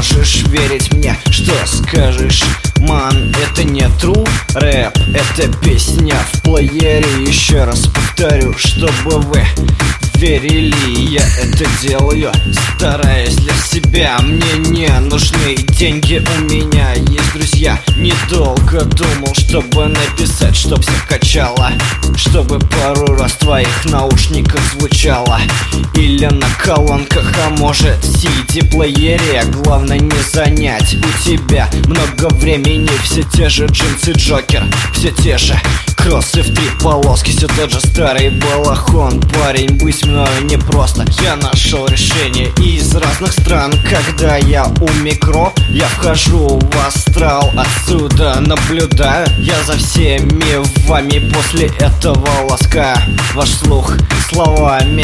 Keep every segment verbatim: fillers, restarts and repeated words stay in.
можешь верить мне. Что скажешь, ман, это не true рэп, это песня в плеере. Еще раз повторю, чтобы вы верили, я это делаю, стараясь для себя. Мне не нужны деньги, у меня есть друзья. Недолго думал, чтобы написать, чтоб всех качало, чтобы пару раз в твоих наушниках звучало, или на колонках, а может в си ди-плеере. Главное не занять у тебя много времени. Все те же джинсы Джокер, все те же кроссы в три полоски, все тот же старый балахон. Парень, быть мною непросто, я нашел решение из разных стран. Когда я у микро, я вхожу в астрал. Отсюда наблюдаю я за всеми вами. После этого ласкаю ваш слух словами.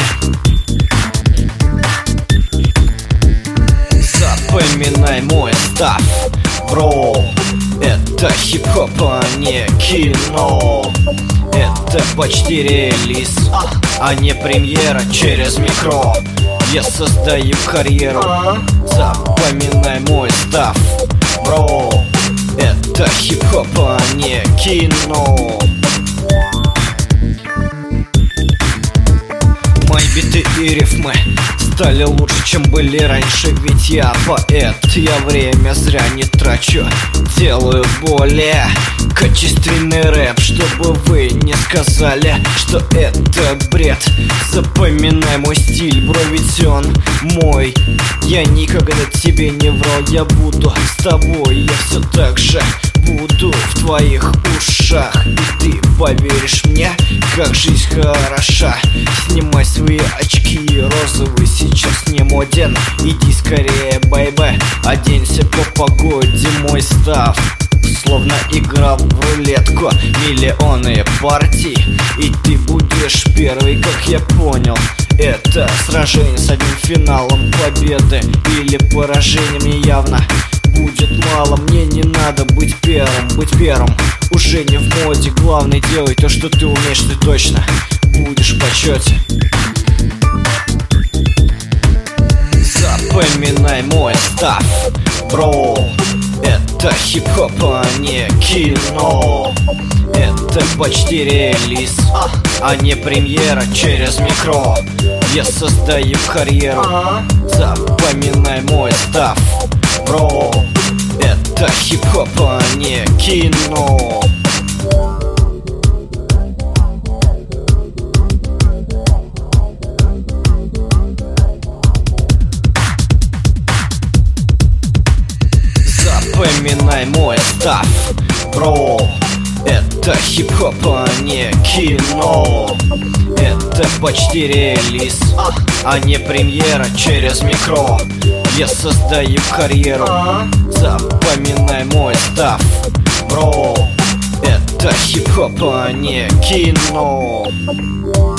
Запоминай мой став, бро. Это хип-хоп, а не кино. Это почти релиз, а не премьера через микро. Я создаю карьеру. Запоминай мой став, бро. Это хип-хоп, а не кино. Мои биты и рифмы стали лучше, чем были раньше. Ведь я поэт, я время зря не трачу. Делаю более качественный рэп, чтобы вы не сказали, что это бред. Запоминай мой стиль, бро, ведь он мой. Я никогда тебе не врал, я буду с тобой. Я все так же буду в твоих ушах, и ты поверишь мне, как жизнь хороша. Снимай свои очки, розовый сейчас не моден. Иди скорее, бэйбэ, оденься по погоде. Мой став словно играл в рулетку, миллионы партий, и ты будешь первый, как я понял. Это сражение с одним финалом, победы или поражения мне явно будет мало. Мне не надо быть первым, быть первым уже не в моде. Главное, делай то, что ты умеешь, ты точно будешь в почете. Запоминай мой став, бро. Это хип-хоп, а не кино. Это почти релиз, а не премьера через микро. Я создаю карьеру. Запоминай мой став, бро. Это хип-хоп, а не кино. Запоминай мой став, бро. Это хип-хоп, а не кино. Это почти релиз, а не премьера через микро. Я создаю карьеру. Запоминай мой став, бро. Это хип-хоп, а не кино.